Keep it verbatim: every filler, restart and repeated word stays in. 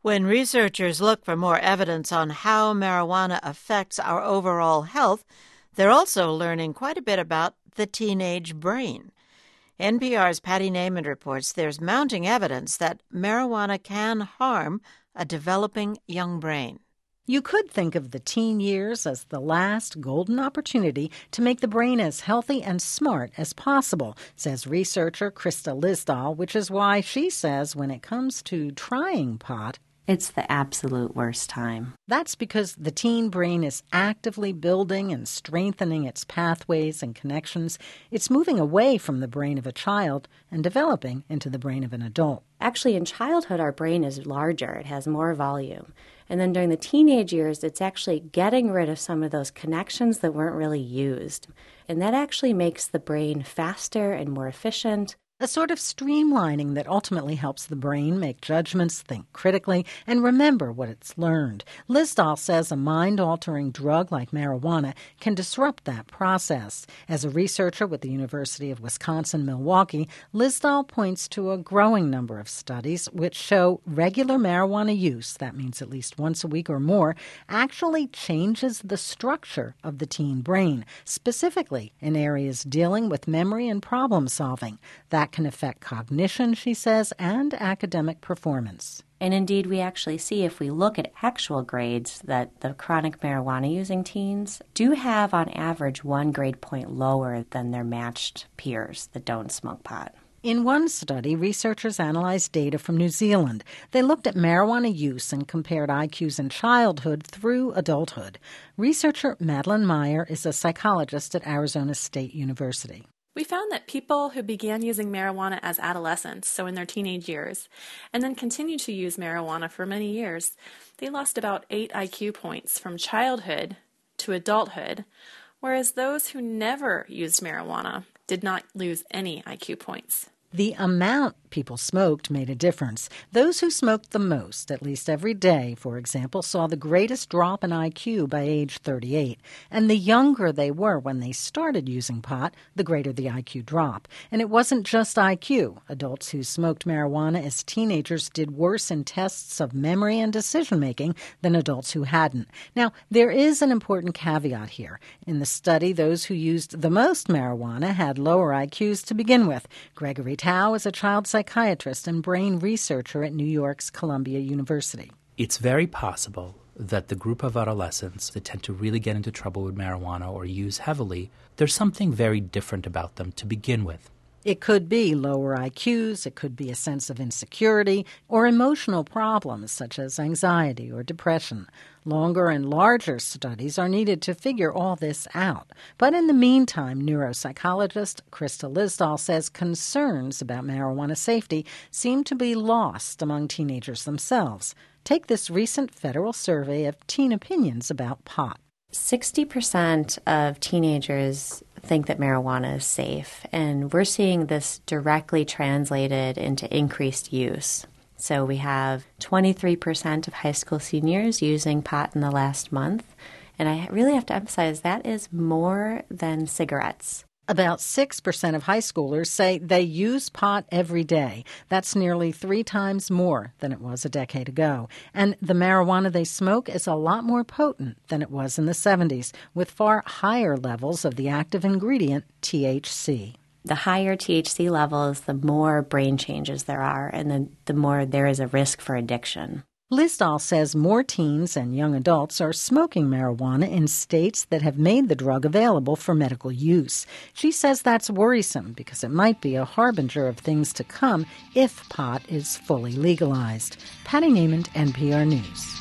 When researchers look for more evidence on how marijuana affects our overall health, they're also learning quite a bit about the teenage brain. N P R's Patty Naiman reports there's mounting evidence that marijuana can harm a developing young brain. You could think of the teen years as the last golden opportunity to make the brain as healthy and smart as possible, says researcher Krista Lisdahl, which is why she says when it comes to trying pot, it's the absolute worst time. That's because the teen brain is actively building and strengthening its pathways and connections. It's moving away from the brain of a child and developing into the brain of an adult. Actually, in childhood, our brain is larger. It has more volume. And then during the teenage years, it's actually getting rid of some of those connections that weren't really used. And that actually makes the brain faster and more efficient. A sort of streamlining that ultimately helps the brain make judgments, think critically, and remember what it's learned. Lisdahl says a mind-altering drug like marijuana can disrupt that process. As a researcher with the University of Wisconsin-Milwaukee, Lisdahl points to a growing number of studies which show regular marijuana use, that means at least once a week or more, actually changes the structure of the teen brain, specifically in areas dealing with memory and problem solving. That can affect cognition, she says, and academic performance. And indeed, we actually see if we look at actual grades that the chronic marijuana-using teens do have on average one grade point lower than their matched peers that don't smoke pot. In one study, researchers analyzed data from New Zealand. They looked at marijuana use and compared I Qs in childhood through adulthood. Researcher Madeline Meyer is a psychologist at Arizona State University. We found that people who began using marijuana as adolescents, so in their teenage years, and then continued to use marijuana for many years, they lost about eight I Q points from childhood to adulthood, whereas those who never used marijuana did not lose any I Q points. The amount people smoked made a difference. Those who smoked the most, at least every day, for example, saw the greatest drop in I Q by age thirty-eight. And the younger they were when they started using pot, the greater the I Q drop. And it wasn't just I Q. Adults who smoked marijuana as teenagers did worse in tests of memory and decision-making than adults who hadn't. Now, there is an important caveat here. In the study, those who used the most marijuana had lower I Qs to begin with. Gregory Tao is a child psychiatrist and brain researcher at New York's Columbia University. It's very possible that the group of adolescents that tend to really get into trouble with marijuana or use heavily, there's something very different about them to begin with. It could be lower I Qs, it could be a sense of insecurity, or emotional problems such as anxiety or depression. Longer and larger studies are needed to figure all this out. But in the meantime, neuropsychologist Krista Lisdahl says concerns about marijuana safety seem to be lost among teenagers themselves. Take this recent federal survey of teen opinions about pot. sixty percent of teenagers think that marijuana is safe, and we're seeing this directly translated into increased use. So we have twenty-three percent of high school seniors using pot in the last month, and I really have to emphasize that is more than cigarettes. About six percent of high schoolers say they use pot every day. That's nearly three times more than it was a decade ago. And the marijuana they smoke is a lot more potent than it was in the seventies, with far higher levels of the active ingredient, T H C. The higher T H C levels, the more brain changes there are, and the, the more there is a risk for addiction. Lisdahl says more teens and young adults are smoking marijuana in states that have made the drug available for medical use. She says that's worrisome because it might be a harbinger of things to come if pot is fully legalized. Patty Naiman, N P R News.